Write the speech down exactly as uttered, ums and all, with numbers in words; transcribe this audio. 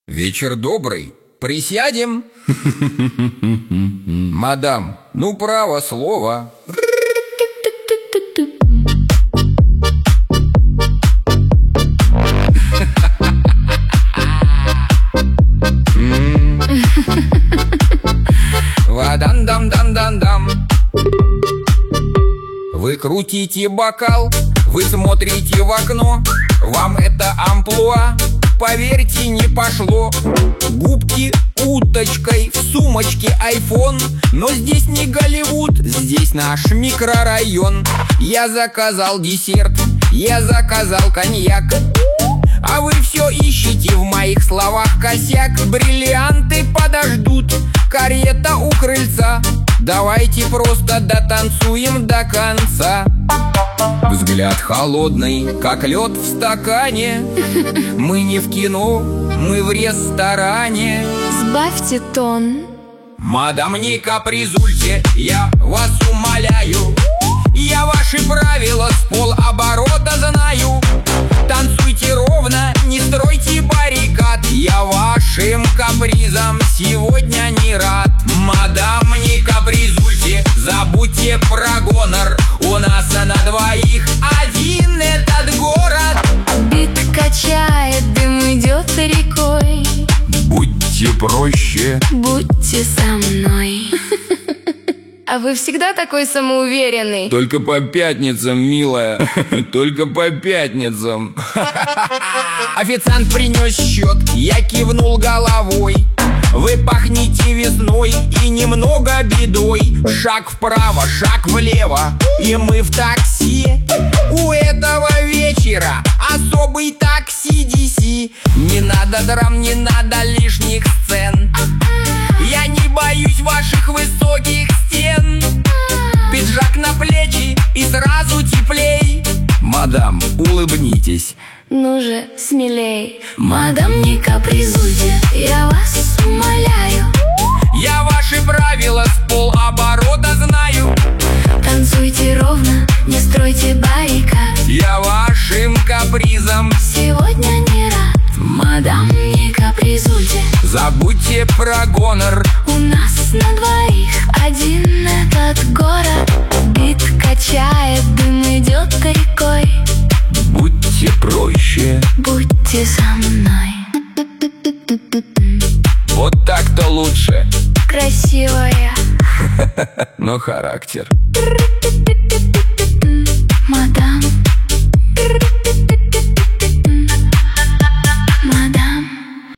Вечер добрый, присядем? Мадам, ну право слово. Ва-дан-дам-дан-дан-дам. Вы крутите бокал, вы смотрите в окно. Вам это амплуа, поверьте, не пошло. Губки уточкой, в сумочке айфон. Но здесь не Голливуд, здесь наш микрорайон. Я заказал десерт, я заказал коньяк, а вы все ищете в моих словах косяк. Бриллианты подождут, карета у крыльца. Давайте просто дотанцуем до конца. Взгляд холодный, как лед в стакане. Мы не в кино, мы в ресторане. Сбавьте тон. Мадам, не капризуйте, я вас умоляю. Я ваши правила с полоборота знаю. Танцуйте ровно, не стройте баррикад. Я вашим капризам сегодня не рад. Мадам, не капризуйте, забудьте про гонор. У нас на двоих один этот город. Бит качает, дым идет рекой. Будьте проще, будьте со мной. А вы всегда такой самоуверенный? Только по пятницам, милая. Только по пятницам. Официант принес счет, я кивнул головой. Вы пахнете весной и немного бедой. Шаг вправо, шаг влево, и мы в такси. У этого вечера особый такси ди си. Не надо драм, не надо лишних сцен. Я не боюсь ваших высоких стен. Пиджак на плечи и сразу теплей. Мадам, улыбнитесь. Ну же, смелей. Мадам, не капризуйте, я вас умоляю. Я ваши правила с полоборота знаю. Танцуйте ровно, не стройте баррикад. Я вашим капризам сегодня не рад. Мадам, не капризуйте, забудьте про гонор. У нас на двоих один этот город. Бит качает, дым идет рекой. Будьте проще, будьте со мной. Вот так-то лучше. Красивая, но характер.